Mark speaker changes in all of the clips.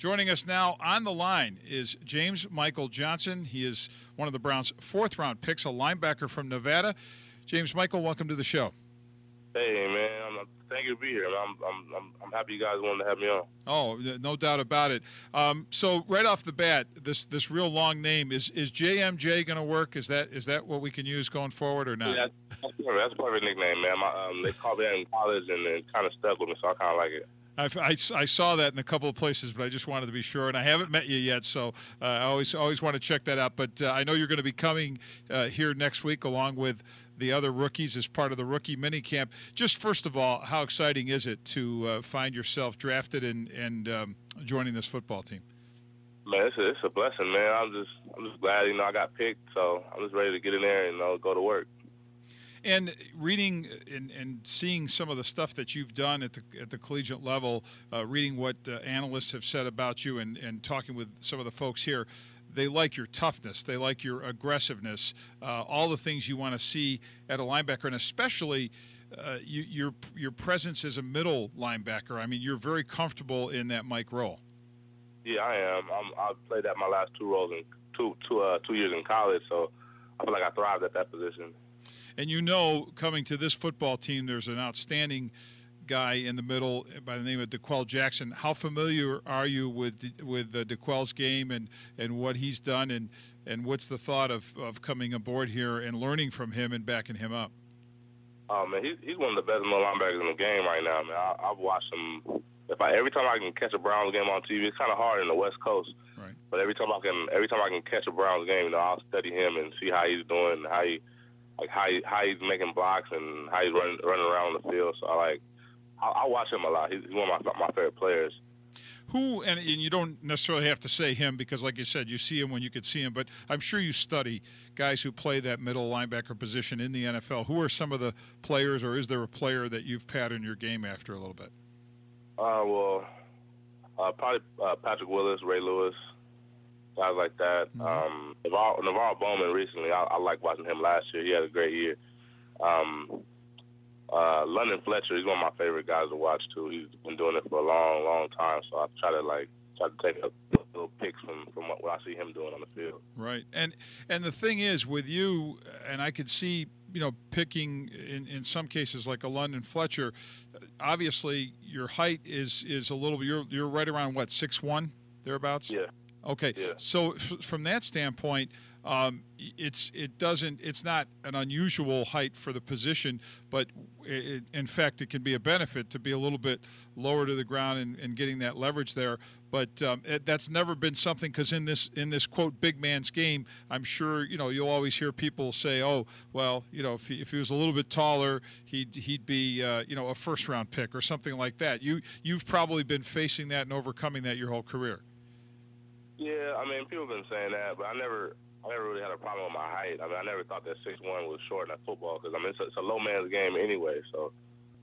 Speaker 1: Joining us now on the line is James Michael Johnson. He is one of the Browns' fourth-round picks, a linebacker from Nevada. James Michael, welcome to the show.
Speaker 2: Hey, man. Thank you to be here. I'm happy you guys wanted to have me on.
Speaker 1: Oh, no doubt about it. So right off the bat, this real long name, is JMJ going to work? Is that what we can use going forward or not?
Speaker 2: Yeah, that's a perfect nickname, man. They called me that in college, and it kind of stuck with me, so I kind of like it.
Speaker 1: I saw that in a couple of places, but I just wanted to be sure. And I haven't met you yet, so I always want to check that out. But I know you're going to be coming here next week along with the other rookies as part of the rookie minicamp. Just first of all, how exciting is it to find yourself drafted and joining this football team?
Speaker 2: Man, it's a blessing, man. I'm just glad I got picked, so I'm just ready to get in there and go to work.
Speaker 1: And reading and seeing some of the stuff that you've done at the collegiate level, reading what analysts have said about you and talking with some of the folks here, they like your toughness. They like your aggressiveness, all the things you want to see at a linebacker, and especially your presence as a middle linebacker. I mean, you're very comfortable in that Mike role.
Speaker 2: Yeah, I am. I've played that my last two roles in two years in college, so I feel like I thrived at that position.
Speaker 1: And coming to this football team, there's an outstanding guy in the middle by the name of DeQuell Jackson. How familiar are you with DeQuell's game and what he's done, and what's the thought of coming aboard here and learning from him and backing him up?
Speaker 2: Oh, man, he's one of the best middle linebackers in the game right now, man. I've watched him. Every time I can catch a Browns game on TV, it's kind of hard in the West Coast.
Speaker 1: Right.
Speaker 2: But every time I can catch a Browns game, I'll study him and see how he's doing, how he's making blocks and how he's running around the field. So I watch him a lot. He's one of my favorite players.
Speaker 1: Who, and you don't necessarily have to say him because, like you said, you see him when you could see him, but I'm sure you study guys who play that middle linebacker position in the NFL. Who are some of the players, or is there a player that you've patterned your game after a little bit?
Speaker 2: Probably Patrick Willis, Ray Lewis, guys like that.
Speaker 1: Mm-hmm.
Speaker 2: Navarro Bowman recently, I liked watching him last year. He had a great year. London Fletcher, he's one of my favorite guys to watch too. He's been doing it for a long, long time. So I try to take a little picks from what I see him doing on the field.
Speaker 1: Right, and the thing is with you, and I could see picking in some cases like a London Fletcher. Obviously, your height is a little. You're right around what, 6'1", thereabouts?
Speaker 2: Yeah.
Speaker 1: Okay.
Speaker 2: Yeah.
Speaker 1: So from that standpoint, it's not an unusual height for the position, but in fact, it can be a benefit to be a little bit lower to the ground and getting that leverage there. But that's never been something, because in this quote big man's game, I'm sure you'll always hear people say, oh well, if he was a little bit taller, he'd be a first round pick or something like that. You've probably been facing that and overcoming that your whole career.
Speaker 2: Yeah, I mean, people have been saying that, but I never really had a problem with my height. I mean, I never thought that 6'1" was short in football, because it's a low man's game anyway. So.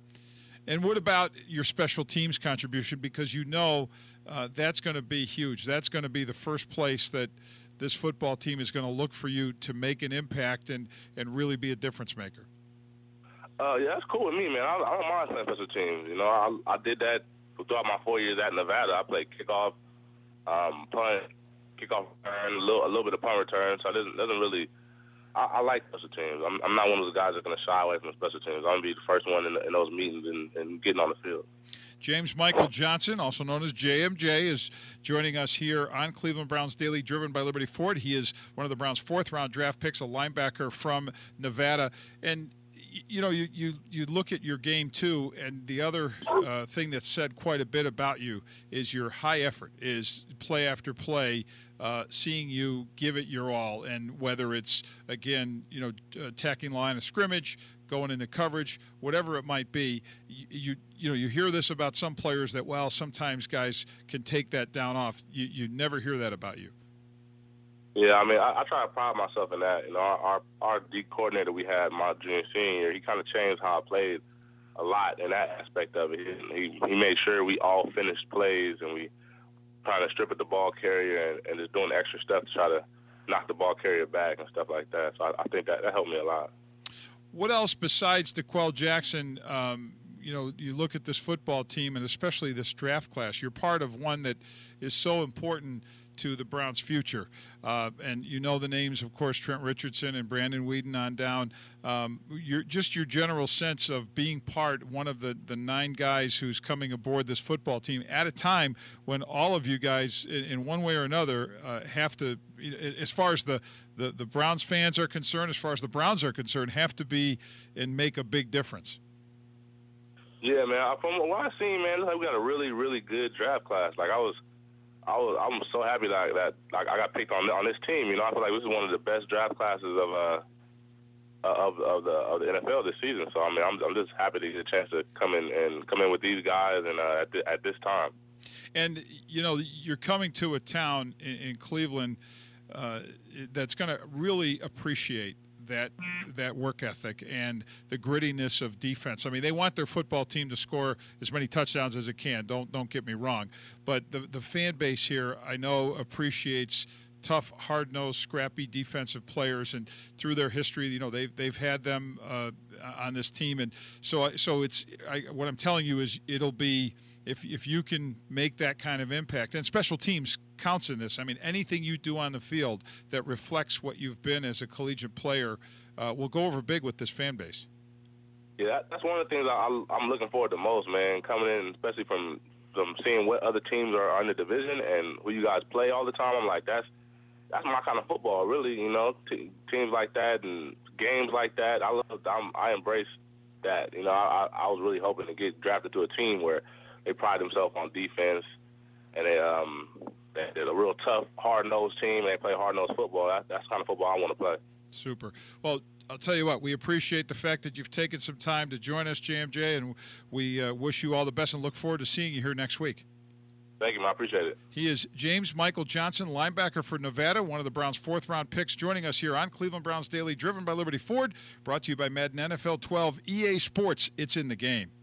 Speaker 1: And what about your special teams contribution? Because that's going to be huge. That's going to be the first place that this football team is going to look for you to make an impact and really be a difference maker.
Speaker 2: Yeah, that's cool with me, man. I don't mind playing special teams. I did that throughout my 4 years at Nevada. I played kickoff, punt, kickoff return, a little bit of punt return. So it doesn't really. I like special teams. I'm not one of those guys that's going to shy away from special teams. I'm going to be the first one in those meetings and getting on the field.
Speaker 1: James Michael Johnson, also known as JMJ, is joining us here on Cleveland Browns Daily, driven by Liberty Ford. He is one of the Browns' fourth-round draft picks, a linebacker from Nevada. And you look at your game too, and the other thing that's said quite a bit about you is your high effort, is play after play, seeing you give it your all, and whether it's again attacking line of scrimmage, going into coverage, whatever it might be, you hear this about some players that sometimes guys can take that down off. You never hear that about you.
Speaker 2: Yeah, I mean, I try to pride myself in that. Our D coordinator we had my junior senior, he kind of changed how I played a lot in that aspect of it. He made sure we all finished plays, and we trying to strip at the ball carrier and just doing extra stuff to try to knock the ball carrier back and stuff like that. So I think that helped me a lot.
Speaker 1: What else besides DeQuell Jackson you look at this football team and especially this draft class, you're part of one that is so important to the Browns' future. And you know the names, of course, Trent Richardson and Brandon Weeden on down. Your general sense of being one of the 9 guys who's coming aboard this football team at a time when all of you guys, in one way or another, have to, as far as the Browns fans are concerned, as far as the Browns are concerned, have to be and make a big difference.
Speaker 2: Yeah, man. From what I've seen, man, we got a really, really good draft class. Like I'm so happy that I got picked on this team. I feel like this is one of the best draft classes of the NFL this season. So I mean, I'm just happy to get a chance to come in with these guys and at this time.
Speaker 1: And you're coming to a town in Cleveland that's going to really appreciate that work ethic and the grittiness of defense. I mean, they want their football team to score as many touchdowns as it can. Don't get me wrong, but the fan base here, I know, appreciates tough, hard-nosed, scrappy defensive players, and through their history, they've had them on this team, and so it's what I'm telling you is it'll be. If you can make that kind of impact, and special teams counts in this. I mean, anything you do on the field that reflects what you've been as a collegiate player will go over big with this fan base.
Speaker 2: Yeah, that's one of the things I'm looking forward to most, man, coming in, especially from seeing what other teams are in the division and who you guys play all the time. I'm like, that's my kind of football, really, teams like that and games like that. I embrace that. I was really hoping to get drafted to a team where they pride themselves on defense, and they're a real tough, hard-nosed team, and they play hard-nosed football. That's the kind of football I want to play.
Speaker 1: Super. Well, I'll tell you what, we appreciate the fact that you've taken some time to join us, JMJ, and we wish you all the best and look forward to seeing you here next week.
Speaker 2: Thank you, man. I appreciate it.
Speaker 1: He is James Michael Johnson, linebacker for Nevada, one of the Browns' 4th-round picks, joining us here on Cleveland Browns Daily, driven by Liberty Ford, brought to you by Madden NFL 12 EA Sports. It's in the game.